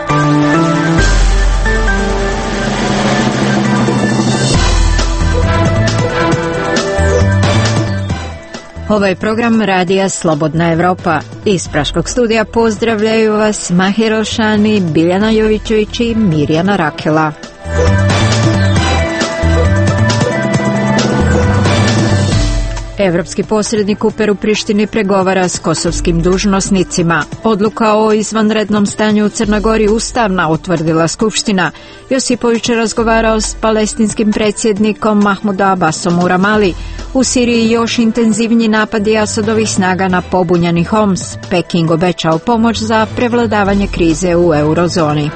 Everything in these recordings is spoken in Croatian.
Ovaj program radija Slobodna Evropa. Iz Praškog studija pozdravljaju vas Mahir Ošani, Biljana Jovićević i Mirjana Rakela. Evropski posrednik u Prištini pregovara s kosovskim dužnosnicima. Odluka o izvanrednom stanju u Crnoj Gori ustavna, utvrdila Skupština. Josipović je razgovarao s palestinskim predsjednikom Mahmudom Abbasom u Ramali. U Siriji još intenzivniji napadi Asadovih snaga na pobunjeni Homs. Peking obećao pomoć za prevladavanje krize u eurozoni.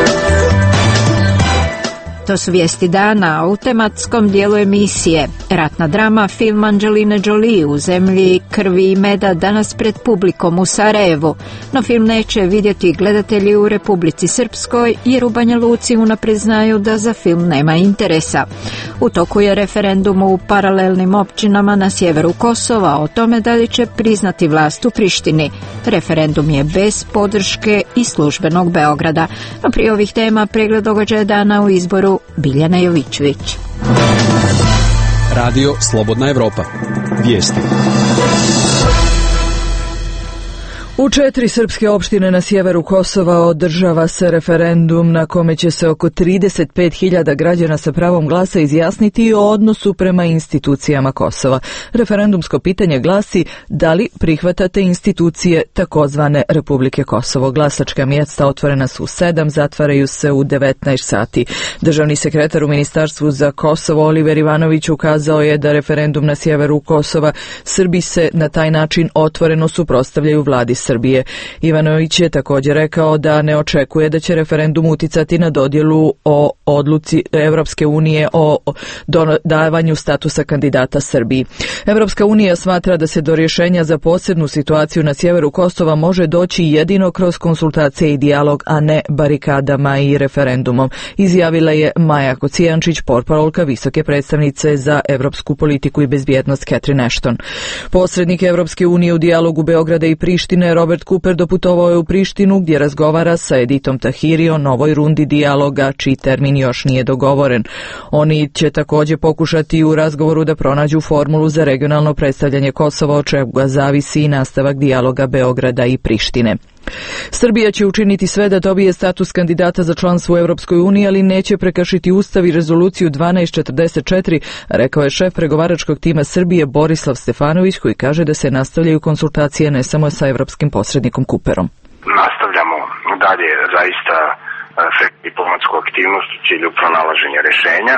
To su vijesti dana. U tematskom dijelu emisije ratna drama, film Angelina Jolie u zemlji krvi i meda danas pred publikom u Sarajevu. No film neće vidjeti gledatelji u Republici Srpskoj jer u Banja Luci unaprijed znaju da za film nema interesa. U toku je referendum u paralelnim općinama na sjeveru Kosova o tome da li će priznati vlast u Prištini. Referendum je bez podrške i službenog Beograda. No prije ovih tema pregled događaja dana u izboru Biljana Jovićević. Radio Slobodna Evropa. Vijesti. U 4 srpske opštine na sjeveru Kosova održava se referendum na kome će se oko 35.000 građana sa pravom glasa izjasniti o odnosu prema institucijama Kosova. Referendumsko pitanje glasi da li prihvatate institucije takozvane Republike Kosovo. Glasačka mjesta otvorena su u 7, zatvaraju se u 19 sati. Državni sekretar u Ministarstvu za Kosovo Oliver Ivanović ukazao je da referendum na sjeveru Kosova Srbi se na taj način otvoreno suprotstavljaju vladi Srbije. Ivanović je također rekao da ne očekuje da će referendum uticati na dodjelu o odluci Evropske unije o davanju statusa kandidata Srbiji. Evropska unija smatra da se do rješenja za posebnu situaciju na sjeveru Kosova može doći jedino kroz konsultacije i dijalog, a ne barikadama i referendumom, izjavila je Maja Kocijančić, portparolka visoke predstavnice za evropsku politiku i bezbjednost Catherine Ashton. Posrednik Evropske unije u dijalogu Beograda i Prištine Robert Cooper doputovao je u Prištinu gdje razgovara sa Editom Tahiri o novoj rundi dijaloga, čiji termin još nije dogovoren. Oni će također pokušati u razgovoru da pronađu formulu za regionalno predstavljanje Kosova, od čega zavisi i nastavak dijaloga Beograda i Prištine. Srbija će učiniti sve da dobije status kandidata za članstvo u Europskoj uniji, ali neće prekršiti Ustav i rezoluciju 1244, rekao je šef pregovaračkog tima Srbije Borislav Stefanović, koji kaže da se nastavljaju konsultacije ne samo sa evropskim posrednikom Cooperom. Nastavljamo dalje zaista diplomatsku aktivnost u cilju pronalaženja rješenja,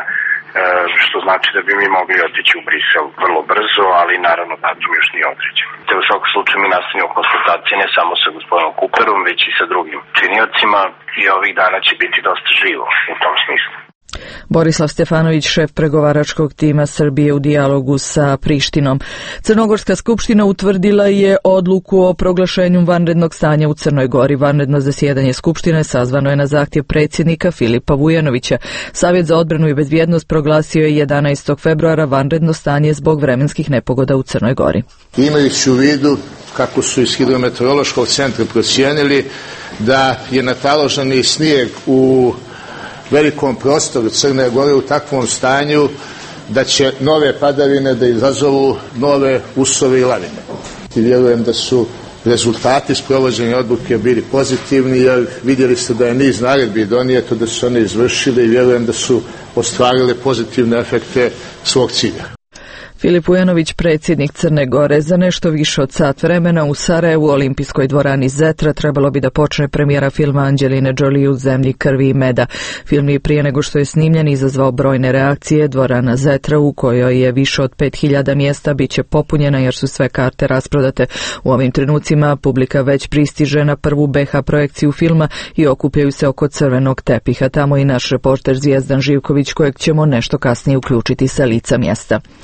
što znači da bi mi mogli otići u Brisel vrlo brzo, ali naravno datum još nije određen. Te u svakom slučaju mi nastavljamo konsultacije ne samo sa gospodinom Cooperom, već i sa drugim činiocima i ovih dana će biti dosta živo u tom smislu. Borislav Stefanović, šef pregovaračkog tima Srbije u dijalogu sa Prištinom. Crnogorska skupština utvrdila je odluku o proglašenju vanrednog stanja u Crnoj Gori. Vanredno zasjedanje skupštine sazvano je na zahtjev predsjednika Filipa Vujanovića. Savjet za odbranu i bezbjednost proglasio je 11. februara vanredno stanje zbog vremenskih nepogoda u Crnoj Gori. Imajući u vidu kako su iz hidrometeorološkog centra procijenili da je nataloženi snijeg u velikom prostoru Crne Gore u takvom stanju da će nove padavine da izazovu nove usove i lavine. I vjerujem da su rezultati sprovođenja odluke bili pozitivni, jer vidjeli ste da je niz naredbi donijeto, da su one izvršili i vjerujem da su ostvarile pozitivne efekte svog cilja. Filip Vujanović, predsjednik Crne Gore. Za nešto više od sat vremena u Sarajevu, olimpijskoj dvorani Zetra, trebalo bi da počne premijera filma Angeline Jolie u zemlji krvi i meda. Film je prije nego što je snimljen izazvao brojne reakcije. Dvorana Zetra, u kojoj je više od 5.000 mjesta, bit će popunjena jer su sve karte rasprodate. U ovim trenucima publika već pristiže na prvu BH projekciju filma i okupljaju se oko crvenog tepiha. Tamo i naš reporter Zvijezdan Živković, kojeg ćemo nešto kasnije uključiti sa lica mjesta.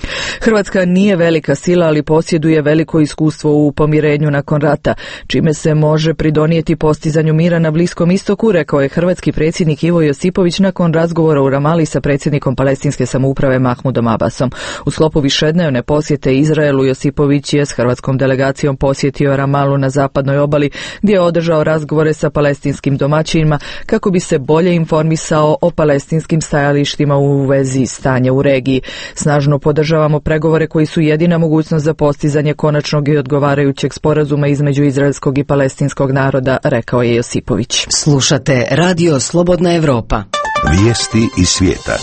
Hrvatska nije velika sila, ali posjeduje veliko iskustvo u pomirenju nakon rata, čime se može pridonijeti postizanju mira na Bliskom istoku, rekao je hrvatski predsjednik Ivo Josipović nakon razgovora u Ramali sa predsjednikom palestinske samouprave Mahmudom Abbasom. U sklopu višednevne posjete Izraelu Josipović je s hrvatskom delegacijom posjetio Ramalu na zapadnoj obali, gdje je održao razgovore sa palestinskim domaćinima kako bi se bolje informisao o palestinskim stajalištima u vezi stanja u regiji. Snažno podržavamo pregovore koji su jedina mogućnost za postizanje konačnog i odgovarajućeg sporazuma između izraelskog i palestinskog naroda, rekao je Josipović. Slušate Radio Slobodna Evropa. Vijesti iz svijeta.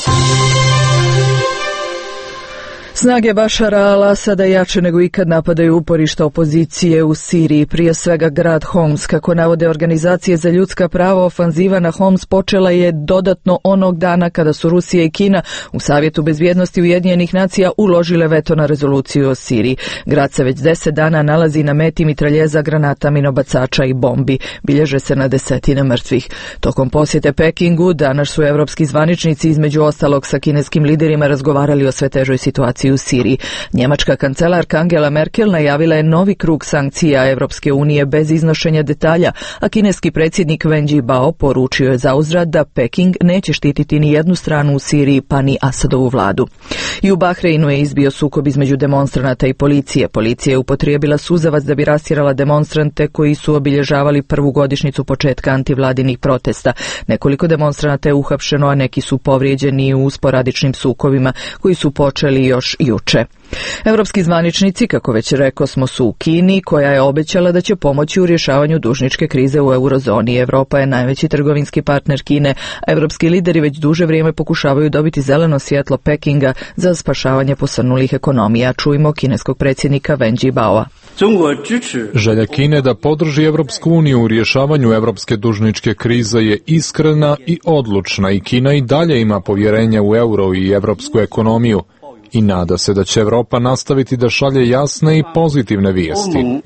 Snage Bašara al-Asada jače nego ikad napadaju uporišta opozicije u Siriji, prije svega grad Homs. Kako navode organizacije za ljudska prava, ofanziva na Homs počela je dodatno onog dana kada su Rusija i Kina u Savjetu bezbjednosti Ujedinjenih nacija uložile veto na rezoluciju o Siriji. Grad se već 10 dana nalazi na meti mitraljeza, granata, minobacača i bombi. Bilježe se na desetine mrtvih. Tokom posjete Pekingu danas su evropski zvaničnici između ostalog sa kineskim liderima razgovarali o sve težoj situaciji u Siriji. Njemačka kancelarka Angela Merkel najavila je novi krug sankcija Evropske unije bez iznošenja detalja, a kineski predsjednik Wen Jiabao poručio je zauzvrat da Peking neće štititi ni jednu stranu u Siriji, pa ni Asadovu vladu. I u Bahreinu je izbio sukob između demonstranata i policije. Policija je upotrijebila suzavac da bi rastjerala demonstrante koji su obilježavali prvu godišnjicu početka antivladinih protesta. Nekoliko demonstranata je uhapšeno, a neki su povrijeđeni u sporadičnim sukobima koji su počeli još juče. Evropski zvaničnici, kako već rekosmo, su u Kini, koja je obećala da će pomoći u rješavanju dužničke krize u eurozoni. Evropa je najveći trgovinski partner Kine, a evropski lideri već duže vrijeme pokušavaju dobiti zeleno svjetlo Pekinga za spašavanje posrnulih ekonomija. Čujmo kineskog predsjednika Wen Jiabaoa. Želja Kine da podrži Evropsku uniju u rješavanju evropske dužničke krize je iskrena i odlučna i Kina i dalje ima povjerenja u euro i evropsku ekonomiju. I nada se da će Evropa nastaviti da šalje jasne i pozitivne vijesti.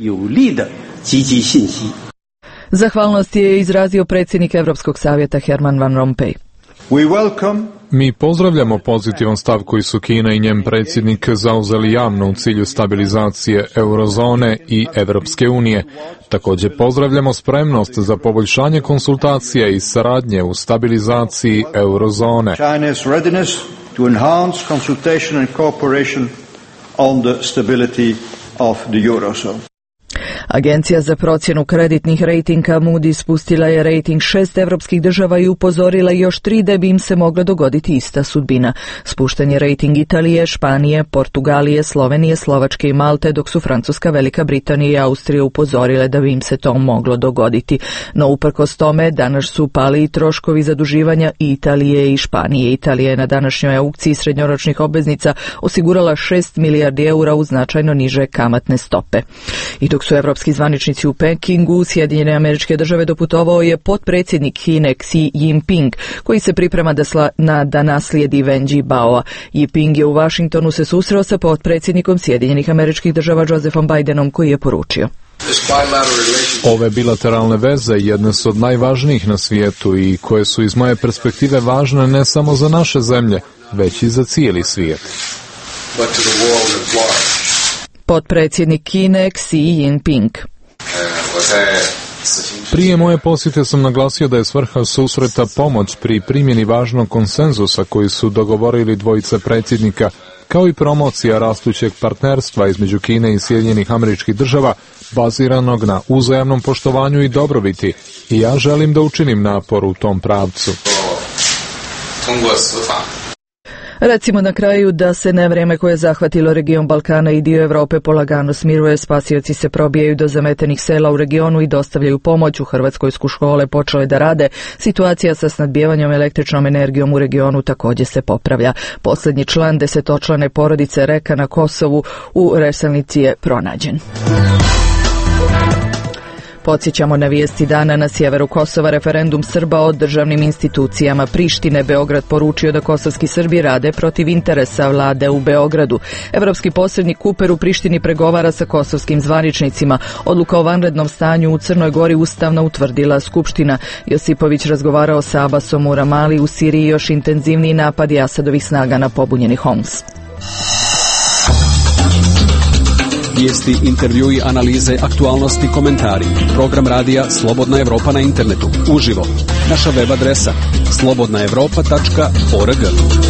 Zahvalnost je izrazio predsjednik Europskog savjeta Herman Van Rompuy. Mi pozdravljamo pozitivan stav koji su Kina i njen predsjednik zauzeli javno u cilju stabilizacije eurozone i Evropske unije. Također pozdravljamo spremnost za poboljšanje konsultacija i saradnje u stabilizaciji eurozone. To enhance consultation and cooperation on the stability of the Eurozone. Agencija za procjenu kreditnih rejtinga Moody spustila je rejting 6 evropskih država i upozorila još 3 da bi im se mogla dogoditi ista sudbina. Spušten je rejting Italije, Španije, Portugalije, Slovenije, Slovačke i Malte, dok su Francuska, Velika Britanija i Austrija upozorile da bi im se to moglo dogoditi. No uprkos tome, danas su pali i troškovi zaduživanja Italije i Španije. Italija je na današnjoj aukciji srednjoročnih obveznica osigurala 6 milijardi eura uz značajno niže kamatne stope. I dok su evropski zvaničnici u Pekingu, Sjedinjene Američke Države doputovao je potpredsjednik Kine Xi Jinping, koji se priprema da naslijedi Wen Jiabaoa. Jinping je u Washingtonu se susreo sa potpredsjednikom Sjedinjenih Američkih Država Josephom Bidenom, koji je poručio: Ove bilateralne veze jedne su od najvažnijih na svijetu i koje su iz moje perspektive važne ne samo za naše zemlje, već i za cijeli svijet. Potpredsjednik Kine Xi Jinping. Prije moje posjete sam naglasio da je svrha susreta pomoć pri primjeni važnog konsenzusa koji su dogovorili dvojice predsjednika, kao i promocija rastućeg partnerstva između Kine i Sjedinjenih Američkih Država, baziranog na uzajamnom poštovanju i dobrobiti. I ja želim da učinim napor u tom pravcu. Recimo na kraju da se nevrijeme koje je zahvatilo region Balkana i dio Europe polagano smiruje. Spasioci se probijaju do zametenih sela u regionu i dostavljaju pomoć. U Hrvatskoj su škole počele da rade. Situacija sa snabdijevanjem električnom energijom u regionu također se popravlja. Posljednji član 10-člane porodice Reka na Kosovu u Reselnici je pronađen. Podsjećamo na vijesti dana. Na sjeveru Kosova referendum Srba o državnim institucijama Prištine. Beograd poručio da kosovski Srbi rade protiv interesa vlade u Beogradu. Evropski posrednik Kuper u Prištini pregovara sa kosovskim zvaničnicima. Odluka o vanrednom stanju u Crnoj Gori ustavno utvrdila Skupština. Josipović razgovarao sa Abbasom u Ramali. U Siriji još intenzivniji napadi Asadovih snaga na pobunjeni Homs. Vijesti, intervjui, analize, aktualnosti, komentari. Program radija Slobodna Evropa na internetu. Uživo. Naša web adresa slobodnaevropa.org.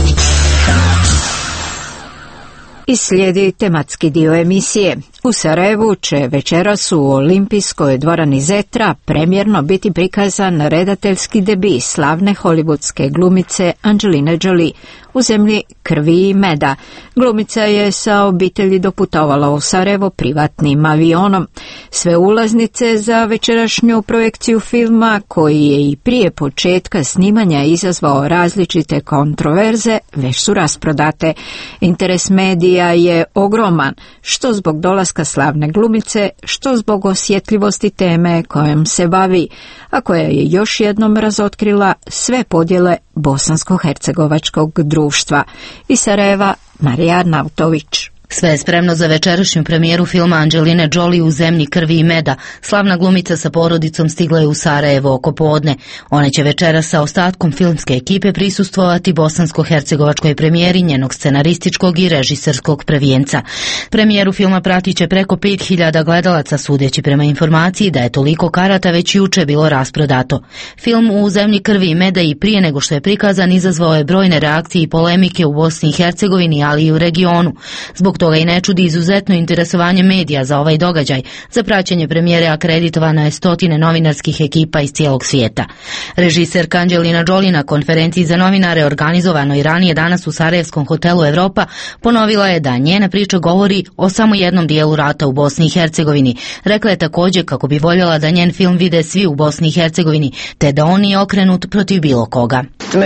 I slijedi tematski dio emisije. U Sarajevu će večeras u olimpijskoj dvorani Zetra premjerno biti prikazan redateljski debi slavne hollywoodske glumice Angeline Jolie u zemlji krvi i meda. Glumica je sa obitelji doputovala u Sarajevo privatnim avionom. Sve ulaznice za večerašnju projekciju filma, koji je i prije početka snimanja izazvao različite kontroverze, već su rasprodate. Interes medija je ogroman, što zbog dolaska slavne glumice, što zbog osjetljivosti teme kojom se bavi, a koja je još jednom razotkrila sve podjele bosansko-hercegovačkog društva. Iz Sarajeva, Marija Arnautović. Sve je spremno za večerašnju premijeru filma Angeline Jolie u zemlji krvi i meda. Slavna glumica sa porodicom stigla je u Sarajevo oko podne. Ona će večeras sa ostatkom filmske ekipe prisustvovati bosansko-hercegovačkoj premijeri njenog scenarističkog i režiserskog prvijenca. Premijeru filma pratit će preko 5000 gledalaca, sudeći prema informaciji da je toliko karata već juče bilo rasprodato. Film u zemlji krvi i meda i prije nego što je prikazan izazvao je brojne reakcije i polemike u Bosni i Hercegovini, ali i u regionu. Zbog toga i ne čudi izuzetno interesovanje medija za ovaj događaj. Za praćenje premijere akreditovano je stotine novinarskih ekipa iz cijelog svijeta. Režiserka Angelina Jolie na konferenciji za novinare organizovanoj ranije danas u sarajevskom hotelu Evropa ponovila je da njena priča govori o samo jednom dijelu rata u Bosni i Hercegovini. Rekla je također kako bi voljela da njen film vide svi u Bosni i Hercegovini, te da on nije okrenut protiv bilo koga.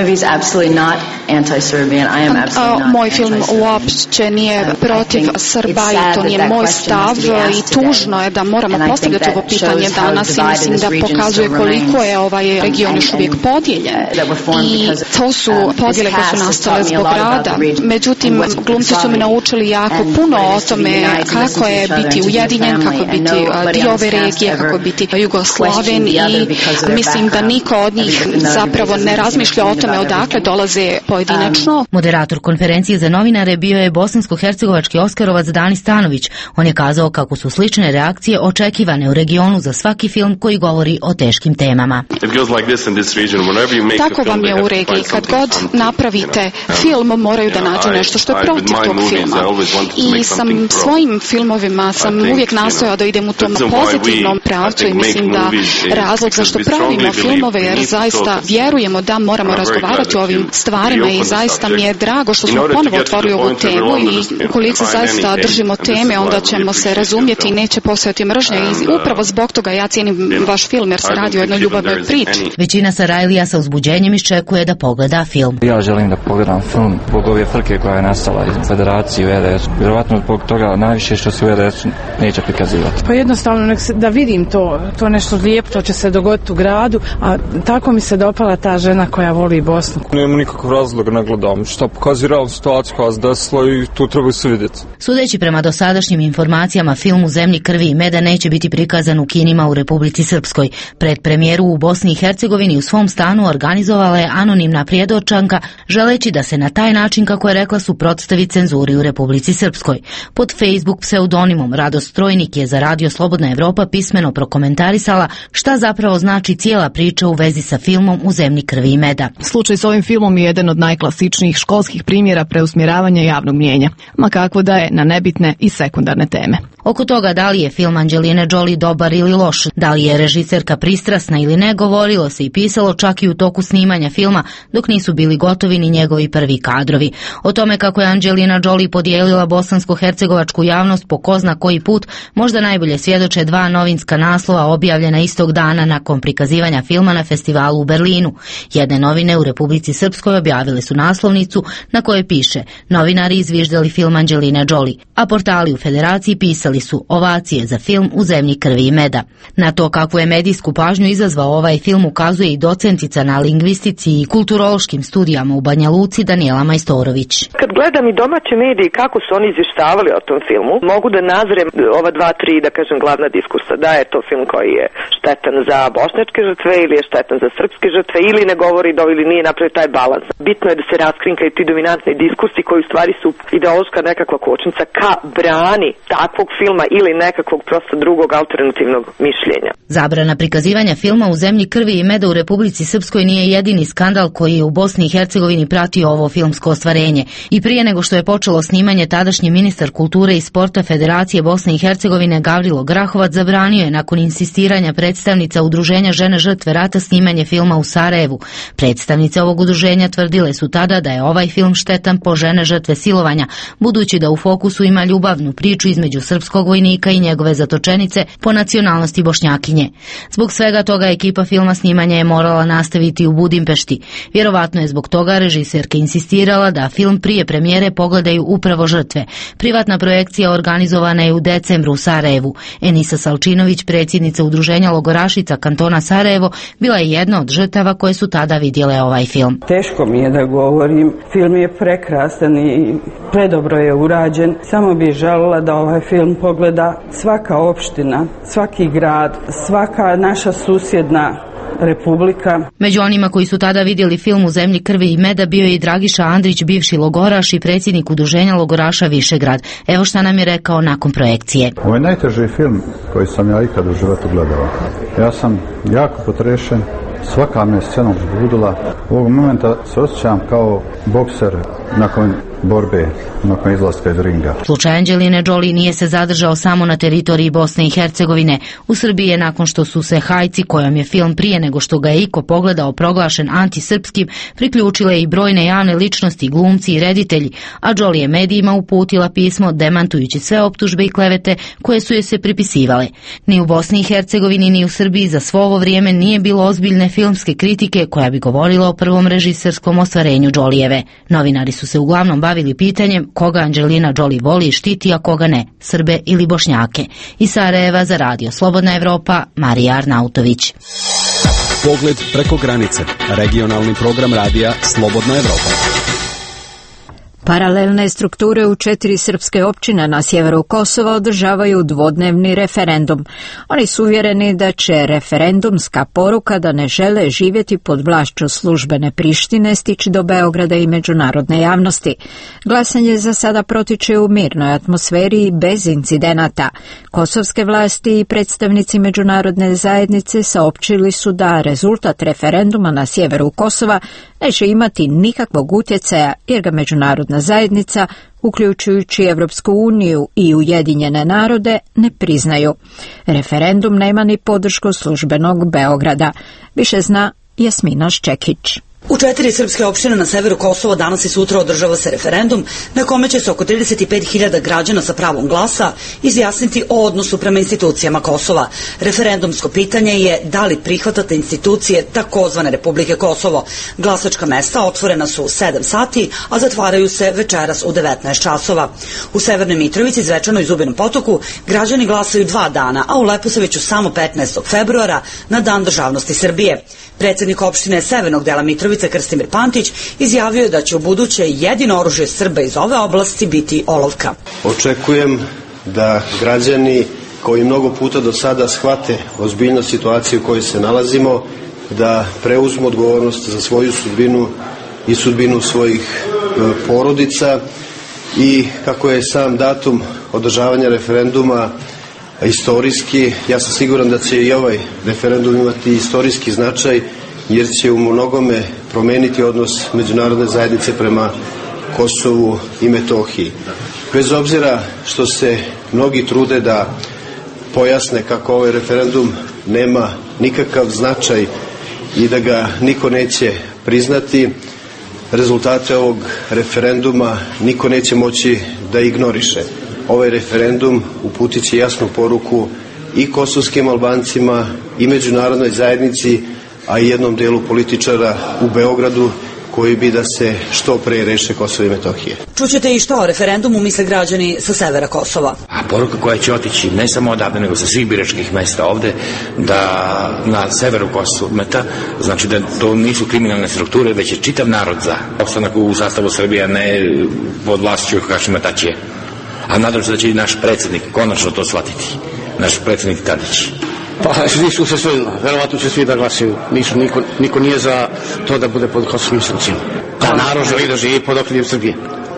Moj film uopće nije protiv Srba i to nije moj stav i tužno je da moramo postavljati ovo pitanje danas i mislim da pokazuje koliko je ovaj region još uvijek podijeljen i to su podjele koje su nastale zbog rada. Međutim, glumci su mi naučili jako puno o tome kako je biti ujedinjen, kako biti dio ove regije, kako biti Jugoslaven i mislim da niko od njih zapravo ne razmišlja o tome odakle dolaze pojedinačno. Moderator konferencije za novinare bio je bosansko-hercegovački Oskarovac Dani Stanović. On je kazao kako su slične reakcije očekivane u regionu za svaki film koji govori o teškim temama. Tako vam je u regiji. Kad god napravite film, moraju da nađu nešto što je protiv tog filma. I sam svojim filmovima sam uvijek nastojao da idem u tom pozitivnom pravcu i mislim da razlog zašto pravimo filmove, jer zaista vjerujemo da moramo razgovarati o ovim stvarima i zaista mi je drago što smo ponovo otvorili ovu temu i ukoliko se zaista držimo teme, onda ćemo se razumjeti i neće postojati mržnja i upravo zbog toga ja cijenim vaš film jer se radi o jednoj ljubavnoj priči. Većina Sarajlija sa uzbuđenjem iščekuje da pogleda film. Ja želim da pogledam film zbog ove frke koja je nastala iz Federacije u RDS. Vjerovatno zbog toga najviše što se u RDS neće prikazivati. Pa jednostavno da vidim to nešto lijepo, to će se dogoditi u gradu, a tako mi se dopala ta žena koja voli Bosnu. Nemam nikakav razlog ne gledam, što pokazuje realnu situaciju koja se desila i tu treba se vidjeti. Sudeći prema dosadašnjim informacijama, film u zemlji krvi i meda neće biti prikazan u kinima u Republici Srpskoj. Predpremijeru u Bosni i Hercegovini u svom stanu organizovala je anonimna prijedočanka, želeći da se na taj način, kako je rekla, suprotstavi cenzuri u Republici Srpskoj. Pod Facebook pseudonimom Radost Strojnik je za Radio Slobodna Evropa pismeno prokomentarisala šta zapravo znači cijela priča u vezi sa filmom u zemlji krvi i meda. Slučaj s ovim filmom je jedan od najklasičnijih školskih primjera preusmjeravanja javnog mnijenja, ma kakvo da je na nebitne i sekundarne teme. Oko toga da li je film Angeline Jolie dobar ili loš, da li je režiserka pristrasna ili ne, govorilo se i pisalo čak i u toku snimanja filma, dok nisu bili gotovi ni njegovi prvi kadrovi. O tome kako je Angelina Jolie podijelila bosansko-hercegovačku javnost po ko zna koji put, možda najbolje svjedoče dva novinska naslova objavljena istog dana nakon prikazivanja filma na festivalu u Berlinu. Jedne novine u Republici Srpskoj objavile su naslovnicu na kojoj piše "Novinari izviždali film Angeline Jolie", a portali u Federaciji pisali su "Ovacije za film u zemlji krvi i meda". Na to kakvu je medijsku pažnju izazvao ovaj film ukazuje i docentica na lingvistici i kulturološkim studijama u Banja Luci Danijela Majstorović. Kad gledam i domaće medije kako su oni izvještavali o tom filmu, mogu da nazrem ova 2-3, da kažem, glavna diskursa. Da je to film koji je štetan za bošnjačke žrtve ili je štetan za srpske žrtve ili ne govori ili nije napravio taj balans. Bitno je da se raskrinkaju ti dominantni diskursi koji u stvari su ideološka nekakva kočnica ka brani takvog filma ili nekakvog prosto drugog alternativnog mišljenja. Zabrana prikazivanja filma U zemlji krvi i meda u Republici Srpskoj nije jedini skandal koji je u Bosni i Hercegovini pratio ovo filmsko ostvarenje. I prije nego što je počelo snimanje, tadašnji ministar kulture i sporta Federacije Bosne i Hercegovine Gavrilo Grahovac zabranio je nakon insistiranja predstavnica Udruženja žene žrtve rata snimanje filma u Sarajevu. Predstavnice ovog udruženja tvrdile su tada da je ovaj film štetan po žene žrtve silovanja, budući da u fokusu ima ljubavnu priču između srpskog vojnika i njegove zatočenice po nacionalnosti Bošnjakinje. Zbog svega toga ekipa filma snimanja je morala nastaviti u Budimpešti. Vjerovatno je zbog toga režiserka insistirala da film prije premijere pogledaju upravo žrtve. Privatna projekcija organizovana je u decembru u Sarajevu. Enisa Salčinović, predsjednica udruženja logorašica kantona Sarajevo, bila je jedna od žrtava koje su tada vidjele ovaj film. Teško mi je da govorim. Film je prekrasan i predobro je urađen. Samo bih željela da ovaj film pogleda svaka opština, svaki grad, svaka naša susjedna republika. Među onima koji su tada vidjeli film U zemlji krvi i meda bio je i Dragiša Andrić, bivši logoraš i predsjednik udruženja logoraša Višegrad. Evo šta nam je rekao nakon projekcije. Ovo je najteži film koji sam ja ikad u životu gledao. Ja sam jako potrešen. Svaka me scena uzbudila. Ovog momenta se osjećam kao bokser nakon borbe, nakon izlaska iz ringa. Slučaj Anđeline Jolie nije se zadržao samo na teritoriji Bosne i Hercegovine. U Srbiji je, nakon što su se Hajci, kojom je film prije nego što ga je iko pogledao proglašen antisrpskim, priključile i brojne javne ličnosti, glumci i reditelji, a Jolie je medijima uputila pismo demantujući sve optužbe i klevete koje su joj se pripisivale. Ni u Bosni i Hercegovini ni u Srbiji za svo ovo vrijeme nije bilo ozbiljne filmske kritike koja bi govorila o prvom režiserskom ostvarenju Jolieve. Novinari su se uglavnom bavili pitanjem koga Anđelina Jolie voli i štiti, a koga ne, Srbe ili Bošnjake. Iz Sarajeva za Radio Slobodna Evropa, Marija Arnautović. Pogled preko granice. Regionalni program radija Slobodna Evropa. Paralelne strukture u 4 srpske općine na sjeveru Kosova održavaju dvodnevni referendum. Oni su uvjereni da će referendumska poruka da ne žele živjeti pod vlašću službene Prištine stići do Beograda i međunarodne javnosti. Glasanje za sada protiče u mirnoj atmosferi i bez incidenata. Kosovske vlasti i predstavnici međunarodne zajednice saopćili su da rezultat referenduma na sjeveru Kosova neće imati nikakvog utjecaja jer ga međunarodna zajednica, uključujući Evropsku uniju i Ujedinjene narode, ne priznaju. Referendum nema ni podršku službenog Beograda. Više zna Jasmina Ščekić. U 4 srpske opštine na severu Kosova danas i sutra održava se referendum na kome će se oko 35.000 građana sa pravom glasa izjasniti o odnosu prema institucijama Kosova. Referendumsko pitanje je da li prihvatate institucije takozvane Republike Kosovo. Glasačka mesta otvorena su u 7 sati, a zatvaraju se večeras u 19 časova. U Severnoj Mitrovici, Zvečanoj i Zubinom Potoku građani glasaju 2 dana, a u Leposaviću samo 15. februara na Dan državnosti Srbije. Predsjednik opštine severnog dela Mitrovice Krstimir Pantić izjavio je da će u buduće jedino oružje Srba iz ove oblasti biti olovka. Očekujem da građani koji mnogo puta do sada shvate ozbiljnost situacije u kojoj se nalazimo, da preuzmu odgovornost za svoju sudbinu i sudbinu svojih porodica i kako je sam datum održavanja referenduma istorijski, ja sam siguran da će i ovaj referendum imati istorijski značaj jer će u mnogome promeniti odnos međunarodne zajednice prema Kosovu i Metohiji. Bez obzira što se mnogi trude da pojasne kako ovaj referendum nema nikakav značaj i da ga niko neće priznati, rezultate ovog referenduma niko neće moći da ignoriše. Ovaj referendum uputit će jasnu poruku i kosovskim Albancima i međunarodnoj zajednici, a i jednom delu političara u Beogradu koji bi da se što pre reše Kosovo i Metohije. Čućete i što o referendumu misle građani sa severa Kosova. A poruka koja će otići ne samo odavde, nego sa svih biračkih mesta ovde, da na severu Kosova, znači da to nisu kriminalne strukture, već je čitav narod za opstanak u sastavu Srbije, ne pod vlašću Hašima Tačije. A nadam se da će i naš predsjednik konačno to shvatiti. Naš predsjednik Tadić. Pa nisu se sve, verovatno će svi da glasaju. Niko nije za to da bude pod kosovskim sankcijama. Da narod želi da živi pod okriljem Srbije.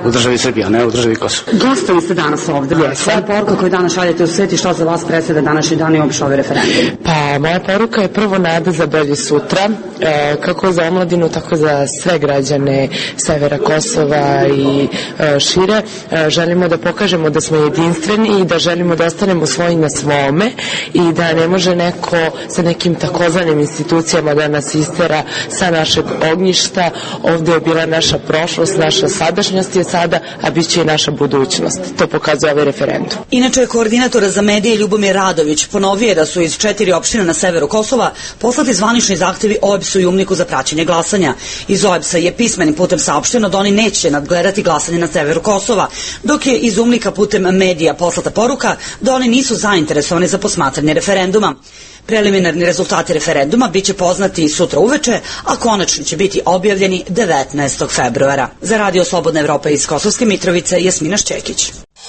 u državi Srbije, a ne u državi Kosovo. Glasali ste danas ovde. Koja je poruka koju danas šaljete u svet i šta za vas predstavlja današnji dan i uopšte ovaj referendum? Pa, moja poruka je prvo nada za bolje sutra, kako za omladinu, tako za sve građane severa Kosova i šire. Želimo da pokažemo da smo jedinstveni i da želimo da ostanemo svoji na svome i da ne može neko sa nekim takozvanim institucijama da nas istera sa našeg ognjišta. Ovde je bila naša prošlost, naša sadašnjost je sada, a bit će i naša budućnost. To pokazuje ovaj referendum. Inače, koordinator za medije Ljubomir Radović ponovio je da su iz 4 opštine na severu Kosova poslati zvanični zahtevi OEBS-u i UMNIK-u za praćenje glasanja. Iz OEBS-a je pismenim putem saopšteno da oni neće nadgledati glasanje na severu Kosova, dok je iz UMNIK-a putem medija poslata poruka da oni nisu zainteresovani za posmatranje referenduma. Preliminarni rezultati referenduma biće poznati sutra uveče, a konačni će biti objavljeni 19. februara. Za Radio Slobodna Evropa iz Kosovske Mitrovice, Jasmina Šćekić.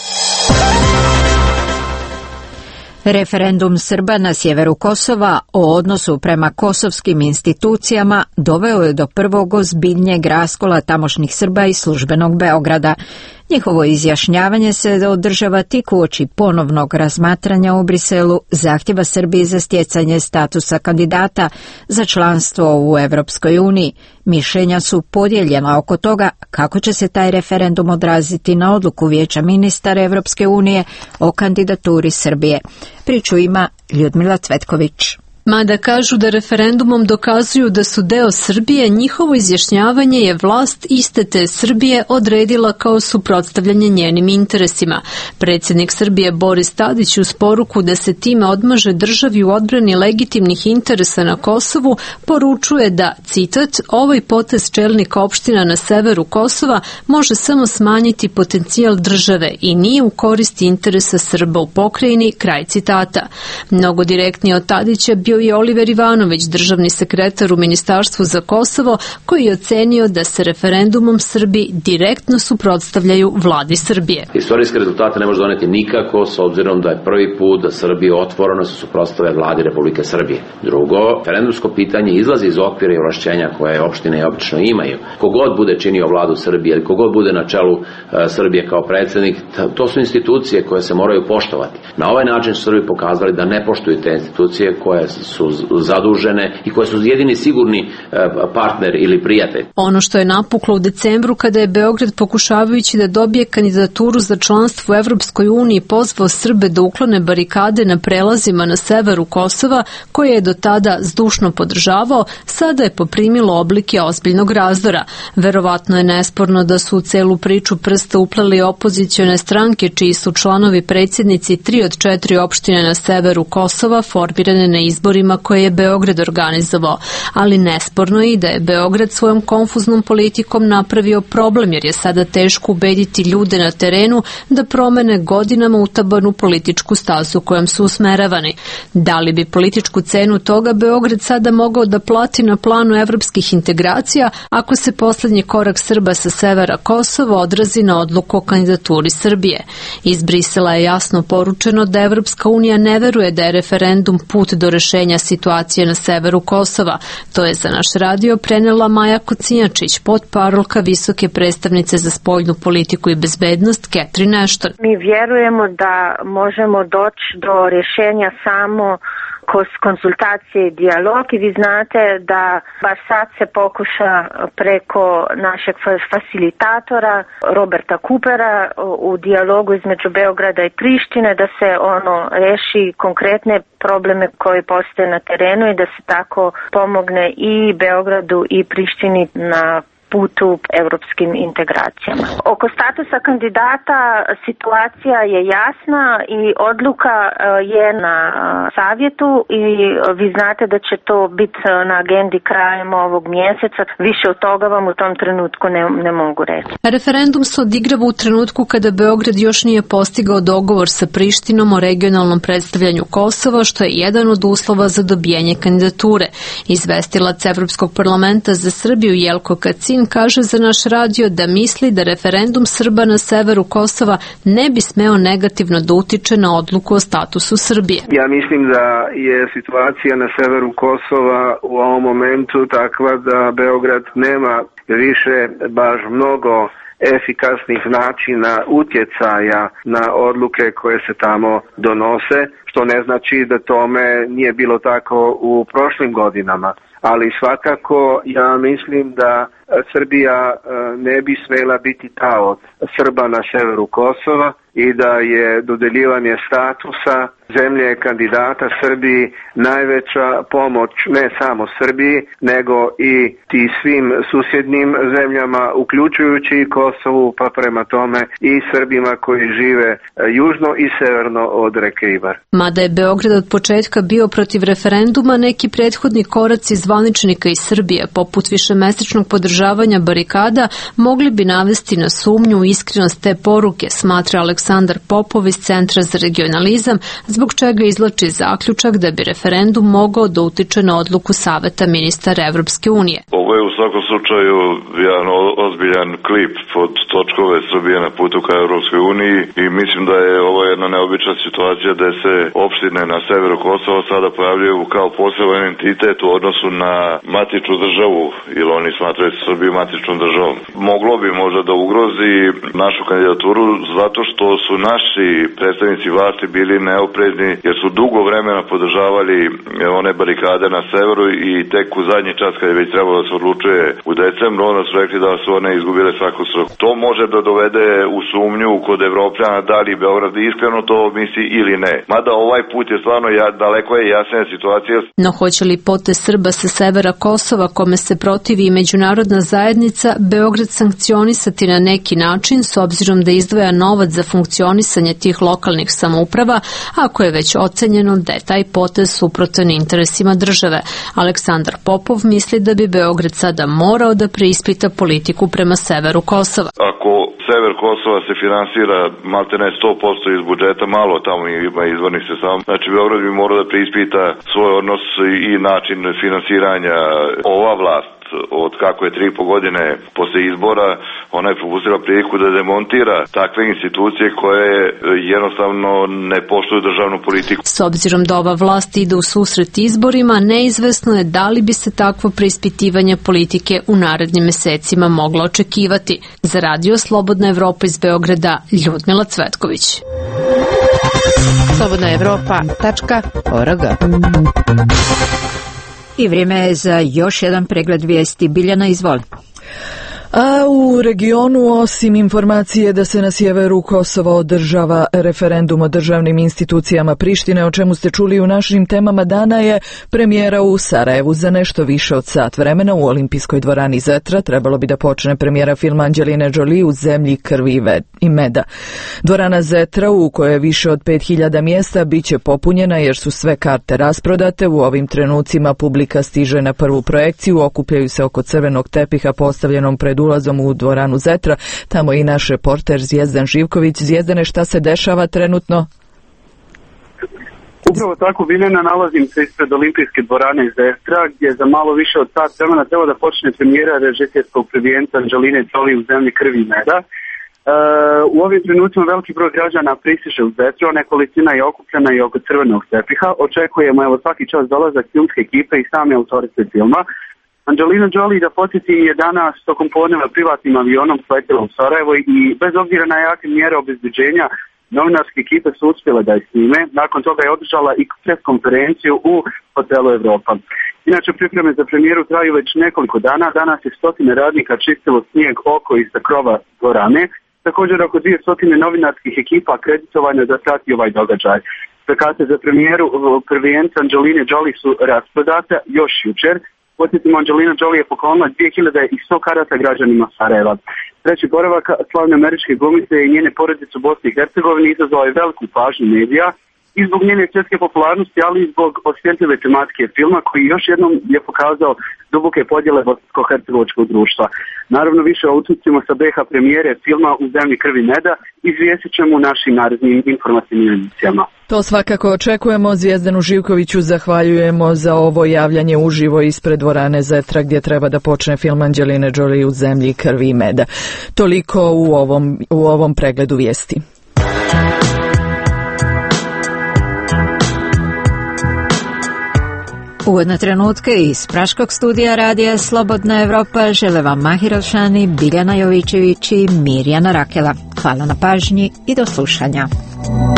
Referendum Srba na sjeveru Kosova o odnosu prema kosovskim institucijama doveo je do prvog ozbiljnijeg raskola tamošnjih Srba iz službenog Beograda. Njihovo izjašnjavanje se održava tik uoči ponovnog razmatranja u Briselu zahtjeva Srbiji za stjecanje statusa kandidata za članstvo u Evropskoj uniji. Mišljenja su podijeljena oko toga kako će se taj referendum odraziti na odluku Vijeća ministara Evropske unije o kandidaturi Srbije. Priču ima Ljudmila Cvetković. Mada kažu da referendumom dokazuju da su deo Srbije, njihovo izjašnjavanje je vlast iste te Srbije odredila kao suprotstavljanje njenim interesima. Predsjednik Srbije Boris Tadić uz poruku da se time odmaže državi u odbrani legitimnih interesa na Kosovu poručuje da, citat, ovaj potez čelnika opština na severu Kosova može samo smanjiti potencijal države i nije u korist interesa Srba u pokrajini, kraj citata. Mnogo direktnije od Tadića bio i Oliver Ivanović, državni sekretar u Ministarstvu za Kosovo, koji je ocenio da se referendumom Srbi direktno suprotstavljaju vladi Srbije. Istorijske rezultate ne može doneti nikako, s obzirom da je prvi put da Srbija otvoreno se suprotstavlja vladi Republike Srbije. Drugo, referendumsko pitanje izlazi iz okvira i ovlašćenja koje opštine i obično imaju. Kogod bude činio vladu Srbije ili kogod bude na čelu Srbije kao predsjednik, to su institucije koje se moraju poštovati. Na ovaj način su Srbi pokazali da ne poštuju te institucije koje su zadužene i koje su jedini sigurni partner ili prijatelj. Ono što je napuklo u decembru kada je Beograd pokušavajući da dobije kandidaturu za članstvo u Evropskoj uniji pozvao Srbe da uklone barikade na prelazima na severu Kosova, koje je do tada zdušno podržavao, sada je poprimilo oblike ozbiljnog razdora. Verovatno je nesporno da su u celu priču prsta upleli opozicione stranke čiji su članovi predsjednici 3 od 4 opštine na severu Kosova formirane na izborima koje je Beograd organizovao, ali nesporno je i da je Beograd svojom konfuznom politikom napravio problem jer je sada teško ubediti ljude na terenu da promene godinama utabanu političku stazu kojom su usmeravani. Da li bi političku cenu toga Beograd sada mogao da plati na planu evropskih integracija ako se posljednji korak Srba sa severa Kosova odrazi na odluku o kandidaturi Srbije? Iz Brisela je jasno poručeno da Evropska unija ne veruje da je referendum put do rešenja situacije na severu Kosova. To je za naš radio prenela Maja Kocinjačić, potparolka visoke predstavnice za spoljnu politiku i bezbednost Catherine Ashton. Mi vjerujemo da možemo doći do rješenja samo kroz konsultacije i dijalog i vi znate da baš sad se pokuša preko našeg facilitatora Roberta Coopera u dijalogu između Beograda i Prištine da se reši konkretne probleme koje postoje na terenu i da se tako pomogne i Beogradu i Prištini na putu evropskim integracijama. Oko statusa kandidata situacija je jasna i odluka je na savjetu i vi znate da će to biti na agendi krajem ovog mjeseca. Više od toga vam u tom trenutku ne mogu reći. Referendum se odigrava u trenutku kada Beograd još nije postigao dogovor sa Prištinom o regionalnom predstavljanju Kosova, što je jedan od uslova za dobijanje kandidature. Izvestilac Evropskog parlamenta za Srbiju Jelko Kacin kaže za naš radio da misli da referendum Srba na severu Kosova ne bi smeo negativno da utiče na odluku o statusu Srbije. Ja mislim da je situacija na severu Kosova u ovom momentu takva da Beograd nema više baš mnogo efikasnih načina utjecaja na odluke koje se tamo donose, što ne znači da tome nije bilo tako u prošlim godinama. Ali svakako ja mislim da Srbija ne bi smela biti taoc Srba na severu Kosova i da je dodeljivanje statusa zemlje kandidata Srbiji najveća pomoć ne samo Srbiji, nego i ti svim susjednim zemljama, uključujući i Kosovu, pa prema tome i Srbima koji žive južno i severno od reke Ibar. Mada je Beograd od početka bio protiv referenduma, neki prethodni koraci zvaničnika iz Srbije, poput višemesečnog podržavanja barikada, mogli bi navesti na sumnju u iskrenost te poruke, smatra Aleksandar Popov iz Centra za regionalizam, zbog čega izvlači zaključak da bi referendum mogao da utiče na odluku Saveta ministara Evropske unije. Ovo je u svakom slučaju jedan ozbiljan klip pod točkove Srbije na putu ka Evropskoj uniji i mislim da je ovo jedna neobična situacija da se opštine na severu Kosova sada pojavljaju kao poseban entitet u odnosu na matičnu državu, ili oni smatraju Srbiju matičnom državom. Moglo bi možda da ugrozi našu kandidaturu zato što su naši predstavnici vlasti bili neoprezni jer su dugo vremena podržavali one barikade na severu i tek u zadnji čas kad je već trebalo da se odlučuje u decembru, onda su rekli da su one izgubile svaku svrhu. To može da dovede u sumnju kod Evropljana da li Beograd iskreno to misli ili ne. Mada ovaj put je stvarno daleko je jasnija situacija. No hoće li potez Srba sa severa Kosova, kome se protivi i međunarodna zajednica, Beograd sankcionisati na neki način s obzirom da izdvaja novac za funkcionisanje tih lokalnih samouprava, ako je već ocenjeno da je taj potez suprotan interesima države? Aleksandar Popov misli da bi Beograd sada morao da preispita politiku prema severu Kosova. Ako sever Kosova se finansira maltene 100% iz budžeta, malo tamo ima izvornih sredstava, znači Beograd bi morao da preispita svoj odnos i način finansiranja. Ova vlast od kako je 3,5 godine posle izbora, ona je propustila priliku da demontira takve institucije koje jednostavno ne poštuju državnu politiku. S obzirom da ova vlast ide u susret izborima, neizvesno je da li bi se takvo preispitivanje politike u narednim mesecima moglo očekivati. Za Radio Slobodna Evropa iz Beograda, Ljudmila Cvetković. slobodnaevropa.org. I vrijeme je za još jedan pregled vijesti. Biljana, izvoli. A u regionu, osim informacije da se na sjeveru Kosova održava referendum o državnim institucijama Prištine, o čemu ste čuli u našim temama dana, je premijera u Sarajevu. Za nešto više od sat vremena u olimpijskoj dvorani Zetra trebalo bi da počne premijera filma Anđeline Jolie U zemlji krvi i meda. Dvorana Zetra, u kojoj je više od 5000 mjesta, bit će popunjena jer su sve karte rasprodate. U ovim trenucima publika stiže na prvu projekciju, okupljaju se oko crvenog tepiha postavljenom pred ulazom u dvoranu Zetra. Tamo je i naš reporter Zvijezdan Živković. Zvijezdane, šta se dešava trenutno? Upravo tako, Biljana, nalazim se ispred olimpijske dvorane Zetra, gdje za malo više od sat vremena treba da počne premijera režiserskog prvenstva Anđeline Jolie U zemlji krvi i meda. U ovim trenucima veliki broj građana pristiže u Zetru, nekolicina je okupljena i oko crvenog tepiha. Očekujemo svaki čas dolazak filmske ekipe i same autorice filma. Anđelina Jolie, da podsjetim, je danas tokom podneva privatnim avionom sletjela u Sarajevo i bez obzira na jake mjere obezbeđenja, novinarske ekipe su uspjele da je snime. Nakon toga je održala i pres konferenciju u hotelu Evropa. Inače, pripreme za premijeru traju već nekoliko dana. Danas je 100 radnika čistilo snijeg oko iza krova dvorane. Također oko 200 novinarskih ekipa akreditovane da prati ovaj događaj. Plakate za premijeru prvenstva Anđeline Jolie su rasprodate još jučer. Podsjetimo, Anđelina Jolie je poklonila 2100 karata građanima Sarajeva. Treći boravak slavne američke glumice i njene porodice u Bosni i Hercegovini izazvao je veliku pažnju medija i zbog njene svjetske popularnosti, ali i zbog osjetljive tematike filma koji još jednom je pokazao duboke podjele bosansko-hercegovačkog društva. Naravno, više o uticima sa BiH premijere filma U zemlji krvi i meda izvijestit ćemo u našim narednim informativnim emisijama. To svakako očekujemo. Zvijezdanu Živkoviću zahvaljujemo za ovo javljanje uživo ispred dvorane Zetra gdje treba da počne film Anđeline Jolie U zemlji krvi i meda. Toliko u ovom pregledu vijesti. Uvodne trenutke iz Praškog studija radija Slobodna Evropa žele vam Mahir Alšani, Biljana Jovićević i Mirjana Rakela. Hvala na pažnji i do slušanja.